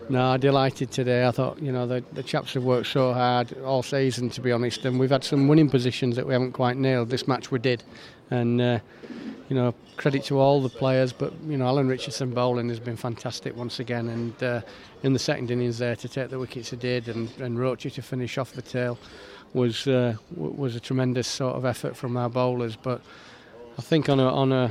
No, delighted today. I thought, the chaps have worked so hard all season, to be honest, and we've had some winning positions that we haven't quite nailed. This match we did, and credit to all the players, but Alan Richardson bowling has been fantastic once again, and in the second innings there to take the wickets he did, and Roachy to finish off the tail was a tremendous sort of effort from our bowlers. But I think on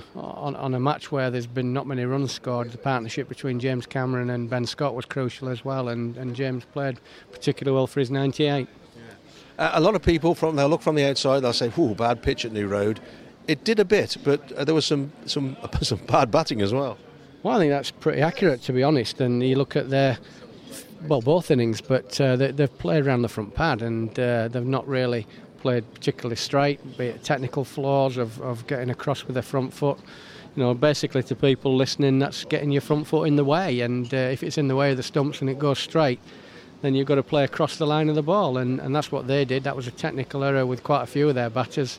a match where there's been not many runs scored, the partnership between James Cameron and Ben Scott was crucial as well, and James played particularly well for his 98. A lot of people they'll look from the outside, they'll say, "Ooh, bad pitch at New Road." It did a bit, but there was some bad batting as well. Well, I think that's pretty accurate, to be honest. And you look at both innings, but they've played around the front pad, and they've not really played particularly straight, be it technical flaws of getting across with their front foot. Basically to people listening, that's getting your front foot in the way, and if it's in the way of the stumps and it goes straight, then you've got to play across the line of the ball, and that's what they did. That was a technical error with quite a few of their batters.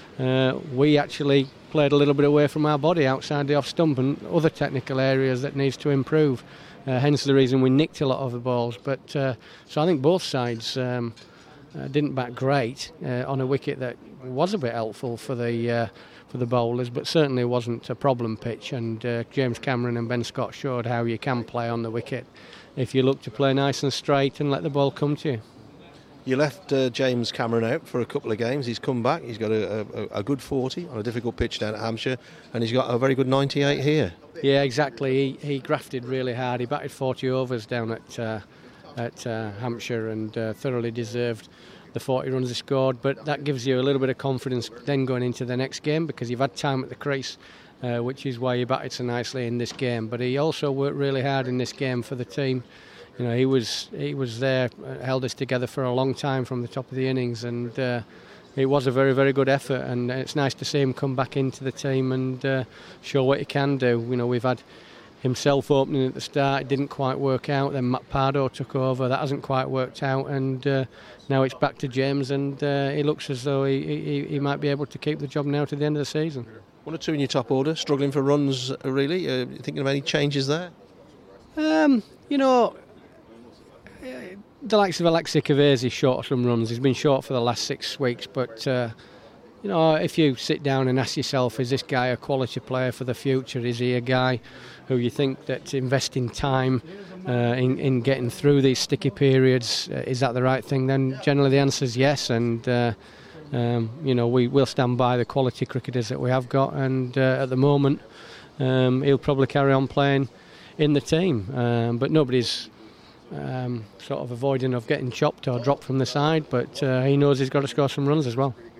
We actually played a little bit away from our body outside the off stump and other technical areas that needs to improve, hence the reason we nicked a lot of the balls. But so I think both sides didn't bat great on a wicket that was a bit helpful for the bowlers, but certainly wasn't a problem pitch, and James Cameron and Ben Scott showed how you can play on the wicket if you look to play nice and straight and let the ball come to you. You left James Cameron out for a couple of games. He's come back. He's got a good 40 on a difficult pitch down at Hampshire, and he's got a very good 98 here. Yeah, exactly. He grafted really hard. He batted 40 overs down at Hampshire and thoroughly deserved the 40 runs he scored. But that gives you a little bit of confidence then going into the next game, because you've had time at the crease, which is why he batted so nicely in this game. But he also worked really hard in this game for the team. He was there, held us together for a long time from the top of the innings, and it was a very, very good effort, and it's nice to see him come back into the team and show what he can do. We've had himself opening at the start, it didn't quite work out, then Matt Pardo took over, that hasn't quite worked out, and now it's back to James, and he looks as though he might be able to keep the job now to the end of the season. One or two in your top order, struggling for runs really, thinking of any changes there? The likes of Alexei Kavesi short some runs. He's been short for the last 6 weeks, but if you sit down and ask yourself, is this guy a quality player for the future? Is he a guy who you think that investing time in getting through these sticky periods, is that the right thing? Then generally the answer is yes, and we will stand by the quality cricketers that we have got, and at the moment he'll probably carry on playing in the team, but nobody's sort of avoiding of getting chopped or dropped from the side, but he knows he's got to score some runs as well.